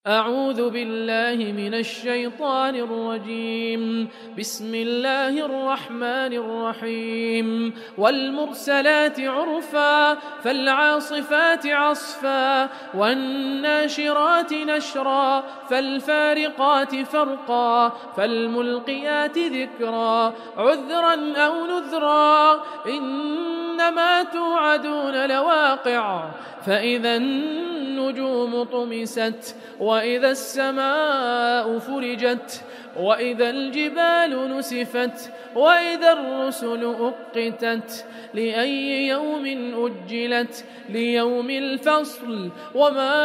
أعوذ بالله من الشيطان الرجيم. بسم الله الرحمن الرحيم. والمرسلات عرفا فالعاصفات عصفا والناشرات نشرا فالفارقات فرقا فالملقيات ذكرا عذرا أو نذرا إنما توعدون لواقع فإذا النجوم طمست وإذا السماء فرجت وإذا الجبال نسفت وإذا الرسل أقتت لأي يوم أجلت ليوم الفصل وما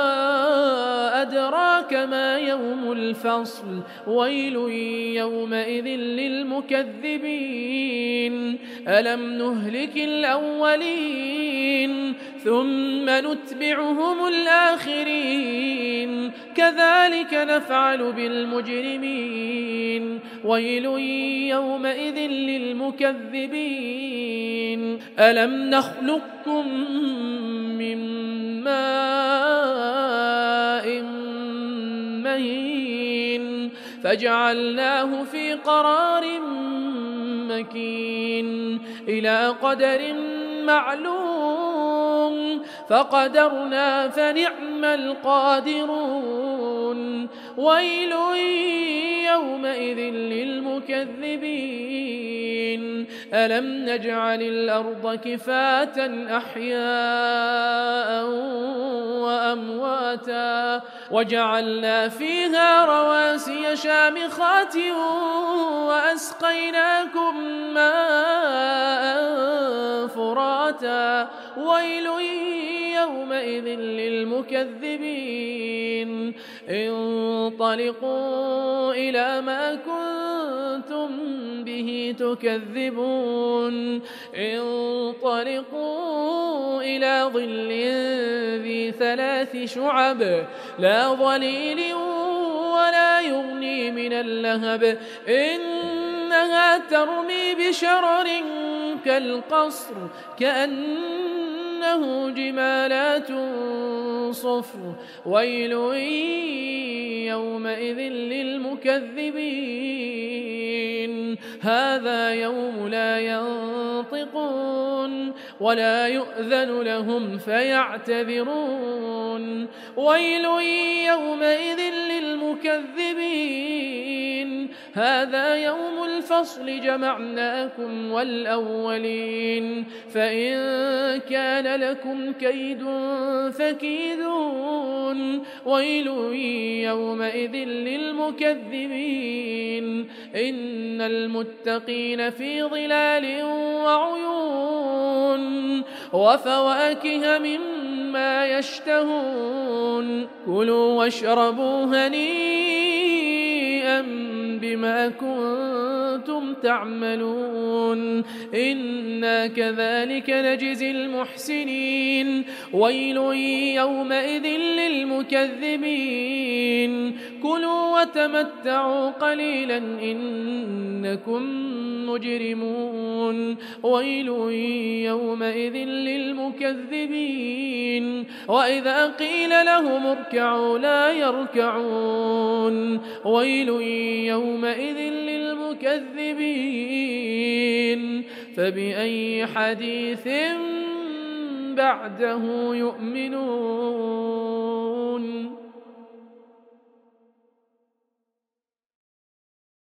أدراك ما يوم الفصل ويل يومئذ للمكذبين ألم نهلك الأولين ثم نتبعهم الآخرين كذلك نفعل بالمجرمين ويل يومئذ للمكذبين ألم نخلقكم من ماء مهين فجعلناه في قرار مكين إلى قدر معلوم فقدرنا فنعم القادرون ويل يومئذ للمكذبين ألم نجعل الأرض كفاة أحياء وأمواتا وجعلنا فيها رواسي شامخات وأسقيناكم ماء فراتا ويل يومئذ للمكذبين انطلقوا إلى ما كنتم به تكذبون انطلقوا إلى ظل ذي 3 شعب لا ظليل ولا يغني من اللهب إنها ترمي بشرر كالقصر كأنه جمالات صفر ويل يومئذ للمكذبين هذا يوم لا ينطقون ولا يؤذن لهم فيعتذرون ويل يومئذ للمكذبين هذا يوم الفصل جمعناكم والأولين فإن كان لكم كيد فكيدون ويل يومئذ للمكذبين إن المتقين في ظلال وعيون وفواكه مما يشتهون كلوا واشربوا هنيئا بما كنتم تعملون إنا كذلك نجزي المحسنين ويل يومئذ للمكذبين كلوا وتمتعوا قليلا إنكم مجرمون ويل يومئذ للمكذبين وإذا قيل لهم اركعوا لا يركعون ويل يومئذ للمكذبين فبأي حديث بعده يؤمنون